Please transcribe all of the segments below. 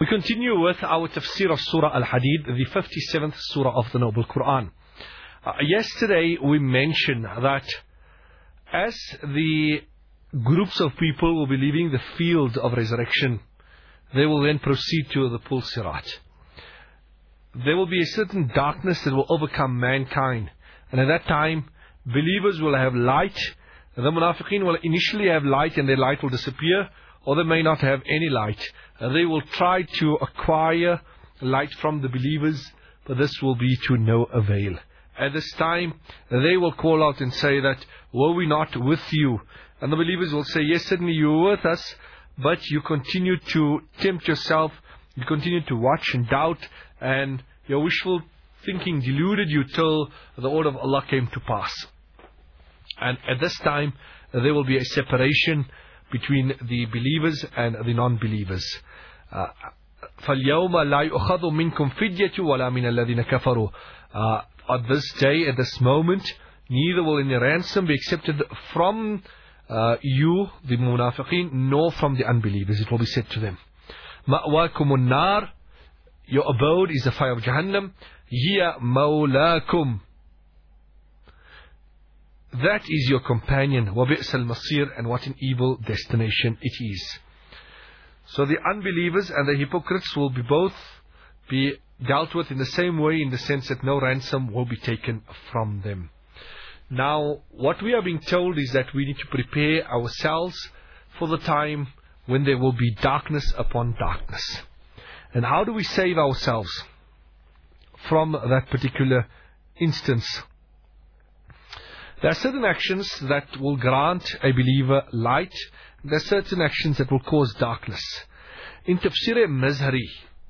We continue with our tafsir of Surah Al-Hadid, the 57th Surah of the Noble Quran. Yesterday we mentioned that as the groups of people will be leaving the field of resurrection, they will then proceed to the Pul Sirat. There will be a certain darkness that will overcome mankind. And at that time, believers will have light. The munafiqeen will initially have light and their light will disappear, or they may not have any light. They will try to acquire light from the believers, but this will be to no avail. At this time, they will call out and say that, were we not with you? And the believers will say, yes, certainly you were with us, but you continue to tempt yourself, you continue to watch and doubt, and your wishful thinking deluded you till the order of Allah came to pass. And at this time, there will be a separation between the believers and the non-believers. فَالْيَوْمَ لَا يُؤْخَذُ مِنْكُمْ فِدْيَةٌ وَلَا مِنَ الَّذِينَ كَفَرُوا. At this day, at this moment, neither will any ransom be accepted from you, the munafiqeen, nor from the unbelievers. It will be said to them, مَأْوَاكُمُ النَّارِ. Your abode is the fire of Jahannam. هِيَ مَوْلَاكُمْ. That is your companion. وَبِئْسَ الْمَصِيرُ. And what an evil destination it is. So the unbelievers and the hypocrites will both be dealt with in the same way, in the sense that no ransom will be taken from them. Now, what we are being told is that we need to prepare ourselves for the time when there will be darkness upon darkness. And how do we save ourselves from that particular instance? There are certain actions that will grant a believer light. There are certain actions that will cause darkness. In Tafsir Mazhari,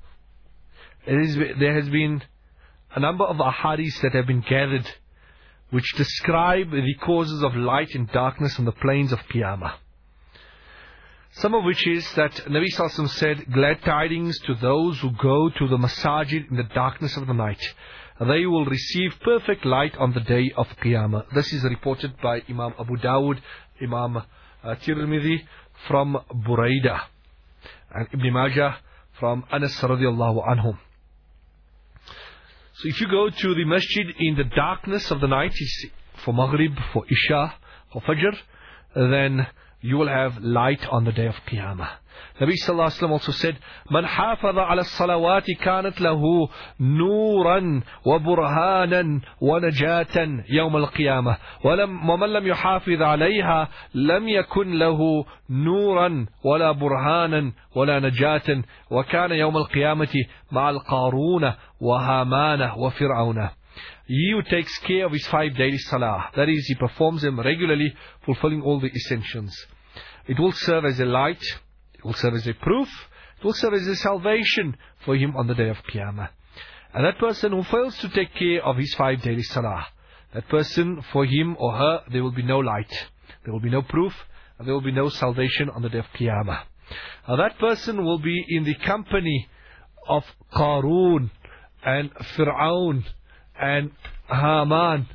there has been a number of ahadith that have been gathered which describe the causes of light and darkness on the plains of Qiyamah. Some of which is that Nabi Sallallahu Alaihi Wasallam said, glad tidings to those who go to the masajid in the darkness of the night. They will receive perfect light on the day of Qiyamah. This is reported by Imam Abu Dawud, Imam Tirmidhi from Buraidah, and Ibn Majah from Anas radiallahu anhum. So if you go to the masjid in the darkness of the night, for Maghrib, for Isha, for Fajr, then you will have light on the day of Qiyamah. Nabi Sallallahu Alaihi Wasallam also said, Man hafadha ala salawati kanat lahu nuran wa burhanan wa najatan yawm al-qiyamah. Wa man lam yuhafidh alayha lam yakun lahu nuran wala burhanan wala najatan wa kana yawm al-qiyamati ma'al qaruna wa hamana wa fir'auna. He who takes care of his 5 daily salah, that is, he performs them regularly, fulfilling all the essentials, it will serve as a light, it will serve as a proof, it will serve as a salvation for him on the day of Qiyamah. And that person who fails to take care of his 5 daily salah, that person, for him or her, there will be no light, there will be no proof, and there will be no salvation on the day of Qiyamah. Now that person will be in the company of Qarun and Fir'aun and Haman.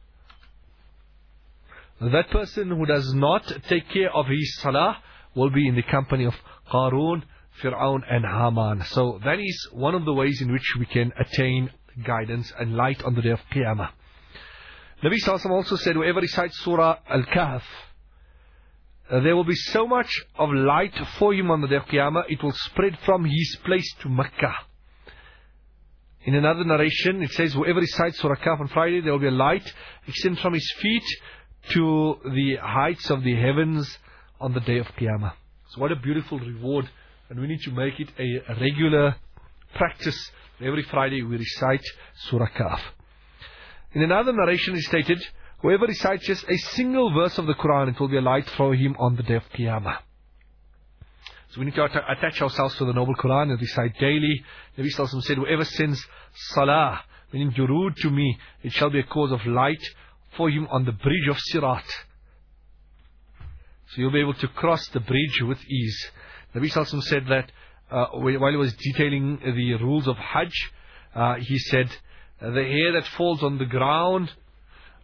That person who does not take care of his salah will be in the company of Qarun, Fir'aun and Haman. So that is one of the ways in which we can attain guidance and light on the day of Qiyamah. Nabi Sallallahu Alaihi Wasallam also said, whoever recites Surah Al-Kahf, there will be so much of light for him on the day of Qiyamah, it will spread from his place to Makkah. In another narration, it says, whoever recites Surah Kahf on Friday, there will be a light extend from his feet to the heights of the heavens on the day of Qiyamah. So what a beautiful reward. And we need to make it a regular practice. Every Friday we recite Surah Kahf. In another narration it stated, whoever recites just a single verse of the Quran, it will be a light for him on the day of Qiyamah. So we need to attach ourselves to the Noble Quran and recite daily. Nabi Sallallahu Alaihi Wasallam said, whoever sends salah, meaning durood to me, it shall be a cause of light for him on the bridge of Sirat. So you'll be able to cross the bridge with ease. Nabi Sallallahu Alaihi Wasallam said that while he was detailing the rules of Hajj, he said, the hair that falls on the ground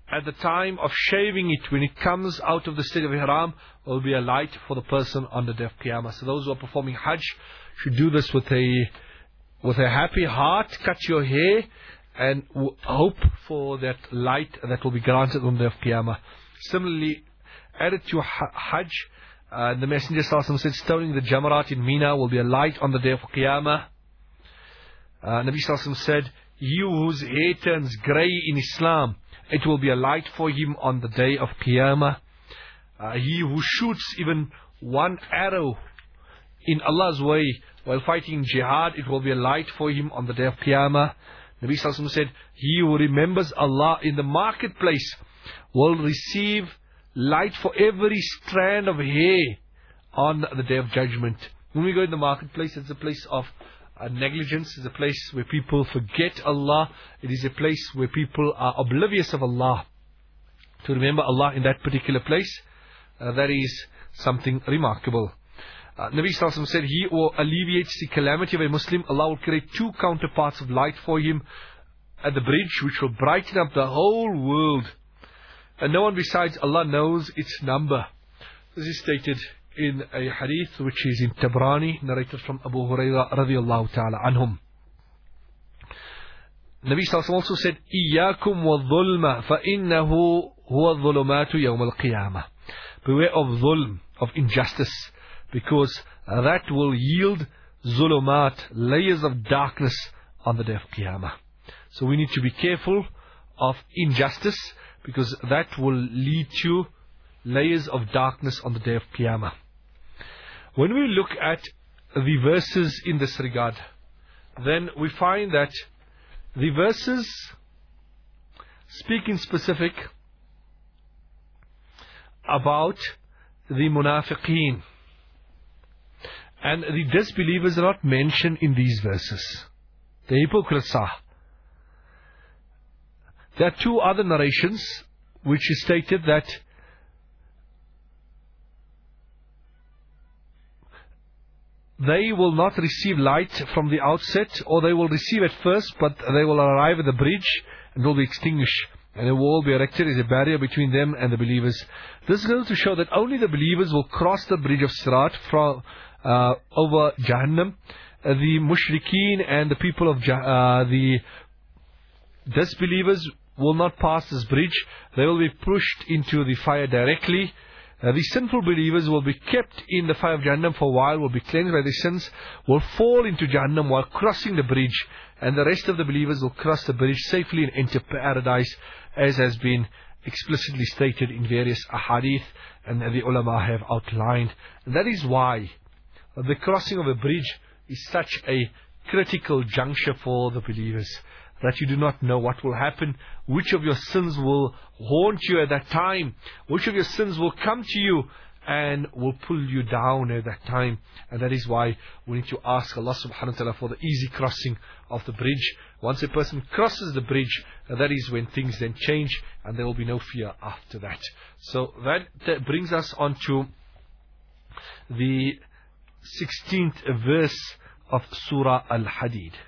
at the time of shaving it, when it comes out of the state of Ihram, will be a light for the person on the day of Qiyamah. So those who are performing Hajj should do this with a happy heart, cut your hair, and hope for that light that will be granted on the day of Qiyamah. Similarly, added to Hajj, the Messenger sallallahu alaihi wasallam said, stoning the Jamarat in Mina will be a light on the day of Qiyamah. Nabi sallallahu alaihi wasallam said, he whose hair turns grey in Islam, it will be a light for him on the day of Qiyamah. He who shoots even one arrow in Allah's way while fighting jihad, it will be a light for him on the day of Qiyamah. Nabi sallallahu alaihi wasallam said, he who remembers Allah in the marketplace will receive light for every strand of hair on the day of judgment. When we go in the marketplace, it's a place of negligence. It's a place where people forget Allah. It is a place where people are oblivious of Allah. To remember Allah in that particular place, that is something remarkable. Nabi sallallahu alaihi wasallam said, he who alleviates the calamity of a Muslim, Allah will create two counterparts of light for him at the bridge, which will brighten up the whole world. And no one besides Allah knows its number. This is stated in a hadith which is in Tabrani, narrated from Abu Hurairah radiyallahu ta'ala anhum. Nabi sallallahu alaihi wasallam also said, إِيَّاكُمْ وَالظُّلْمَ فَإِنَّهُ هُوَ الظُّلُمَاتُ يَوْمَ الْقِيَامَةِ. Beware of dhulm, of injustice, because that will yield zulumat, layers of darkness on the day of Qiyamah. So we need to be careful of injustice, because that will lead to layers of darkness on the day of Qiyamah. When we look at the verses in this regard, then we find that the verses speak in specific about the munafiqeen, and the disbelievers are not mentioned in these verses. The hypocrites are. There are two other narrations which is stated that they will not receive light from the outset, or they will receive at first, but they will arrive at the bridge and will be extinguished, and a wall be erected as a barrier between them and the believers. This goes to show that only the believers will cross the bridge of Sirat from over Jahannam. The mushrikeen and the people of the disbelievers will not pass this bridge. They will be pushed into the fire directly. The sinful believers will be kept in the fire of Jahannam for a while, will be cleansed by their sins, will fall into Jahannam while crossing the bridge, and the rest of the believers will cross the bridge safely and enter paradise, as has been explicitly stated in various ahadith, and the ulama have outlined. And that is why the crossing of a bridge is such a critical juncture for the believers, that you do not know what will happen, which of your sins will haunt you at that time, which of your sins will come to you and will pull you down at that time. And that is why we need to ask Allah subhanahu wa ta'ala for the easy crossing of the bridge. Once a person crosses the bridge, that is when things then change, and there will be no fear after that. So that brings us on to the 16th verse of Surah Al-Hadid.